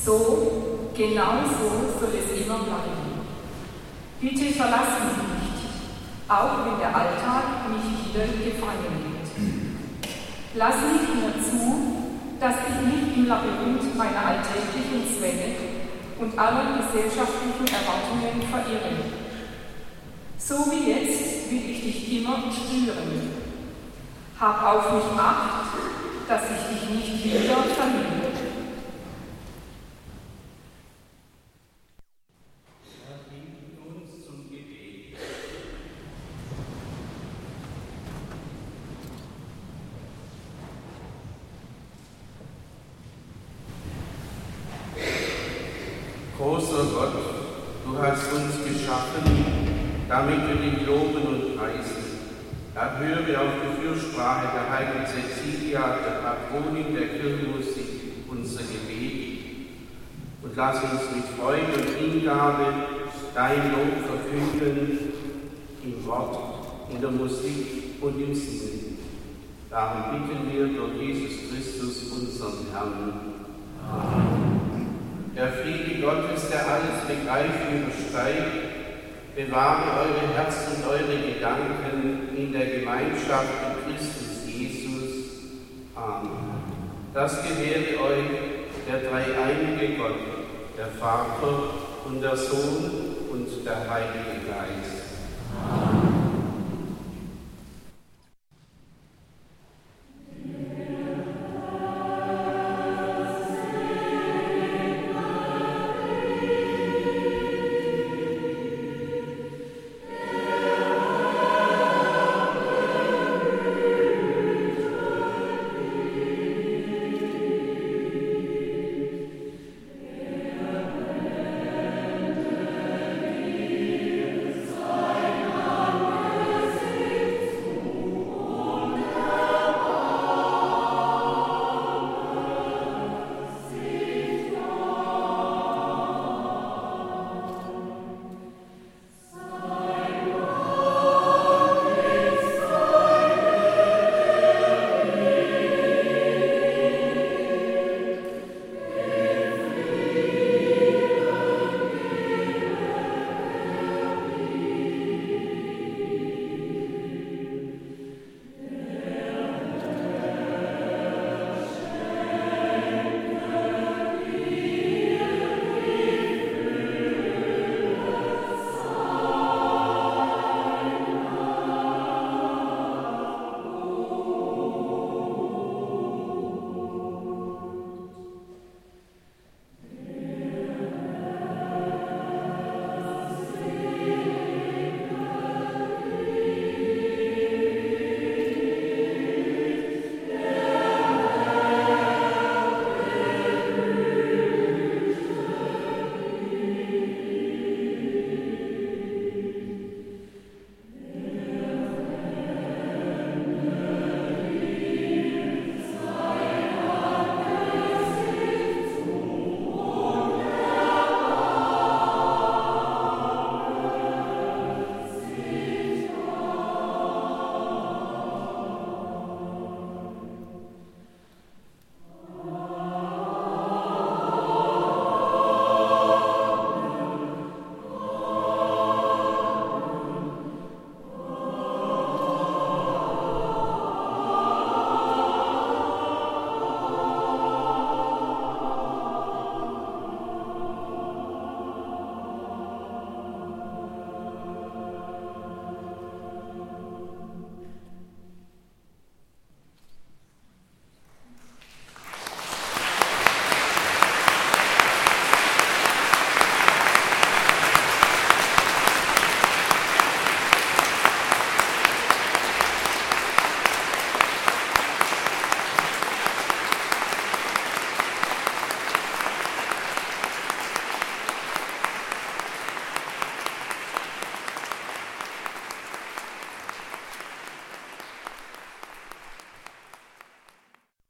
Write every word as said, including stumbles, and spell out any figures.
So, genau so soll es immer bleiben. Bitte verlass mich nicht, auch wenn der Alltag mich wieder gefangen nimmt. Lass nicht mehr zu, dass ich mich im Labyrinth meiner alltäglichen Zwänge und aller gesellschaftlichen Erwartungen verirre. So wie jetzt will ich dich immer spüren. Hab auf mich Acht, dass ich dich nicht wieder verliere. Großer Gott, du hast uns geschaffen, damit wir dich loben und preisen. Erhöre auf die Fürsprache der heiligen Cecilia, der Patronin der Kirchenmusik, unser Gebet. Und lass uns mit Freude und Hingabe dein Lob verkünden, im Wort, in der Musik und im Singen. Darum bitten wir durch Jesus Christus, unseren Herrn. Amen. Der Friede Gottes, der alles Begreifen übersteigt, bewahre eure Herzen und eure Gedanken in der Gemeinschaft mit Christus Jesus. Amen. Das gewährt euch der dreieinige Gott, der Vater und der Sohn und der Heilige Geist. Amen.